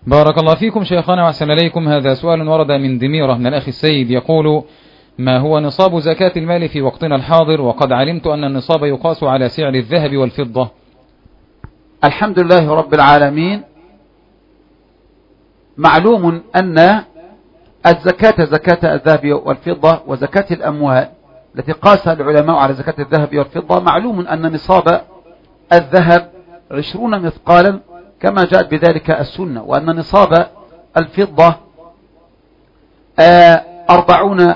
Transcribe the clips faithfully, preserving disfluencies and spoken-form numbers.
بارك الله فيكم شيخنا وأحسن إليكم. هذا سؤال ورد من دميرة من الأخ السيد يقول: ما هو نصاب زكاة المال في وقتنا الحاضر، وقد علمت أن النصاب يقاس على سعر الذهب والفضة؟ الحمد لله رب العالمين. معلوم أن الزكاة زكاة الذهب والفضة وزكاة الأموال التي قاسها العلماء على زكاة الذهب والفضة، معلوم أن نصاب الذهب عشرون مثقالا كما جاءت بذلك السنة، وأن نصاب الفضة أربعون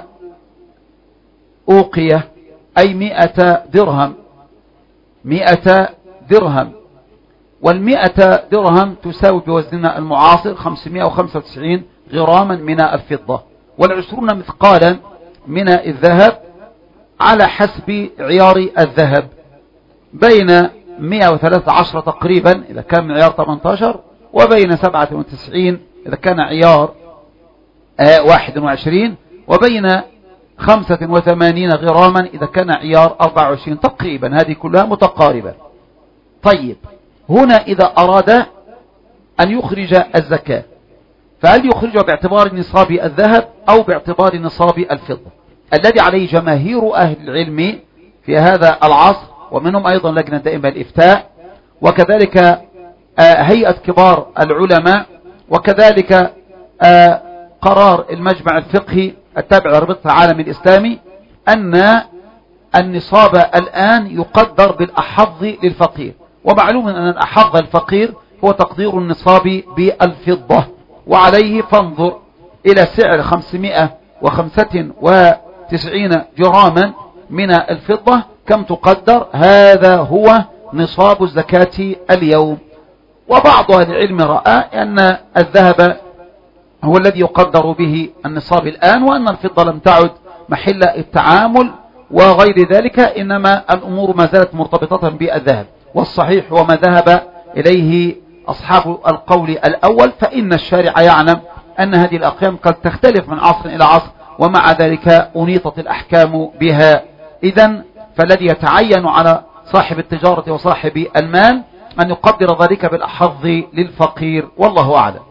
أوقية أي مئة درهم مئة درهم والمئة درهم تساوي بوزننا المعاصر خمسمائة وخمسة وتسعين غراما من الفضة، والعشرون مثقالا من الذهب على حسب عيار الذهب بين مئة وثلاثة عشر تقريبا إذا كان من عيار ثمانية عشر، وبين سبعة وتسعين إذا كان عيار واحد وعشرين، وبين خمسة وثمانين غراما إذا كان عيار أربعة وعشرين تقريبا. هذه كلها متقاربة. طيب، هنا إذا أراد أن يخرج الزكاة فهل يخرجها باعتبار نصاب الذهب أو باعتبار نصاب الفضة؟ الذي عليه جماهير أهل العلم في هذا العصر، ومنهم أيضا لجنة دائمة الإفتاء، وكذلك هيئة كبار العلماء، وكذلك قرار المجمع الفقهي التابع لرابطة العالم الإسلامي، أن النصاب الآن يقدر بالأحظ للفقير. ومعلوم أن الأحظ الفقير هو تقدير النصاب بالفضة، وعليه فانظر إلى سعر خمسمائة وخمسة وتسعين جراما من الفضة كم تقدر. هذا هو نصاب الزكاة اليوم. وبعض أهل العلم رأى أن الذهب هو الذي يقدر به النصاب الآن، وأن الفضة لم تعد محل التعامل وغير ذلك، إنما الأمور ما زالت مرتبطة بالذهب. والصحيح وما ذهب إليه أصحاب القول الأول، فإن الشارع يعلم أن هذه الأقيام قد تختلف من عصر إلى عصر، ومع ذلك أنيطت الأحكام بها. إذن فالذي يتعين على صاحب التجارة وصاحب المال أن يقدر ذلك بالأحظ للفقير، والله أعلم.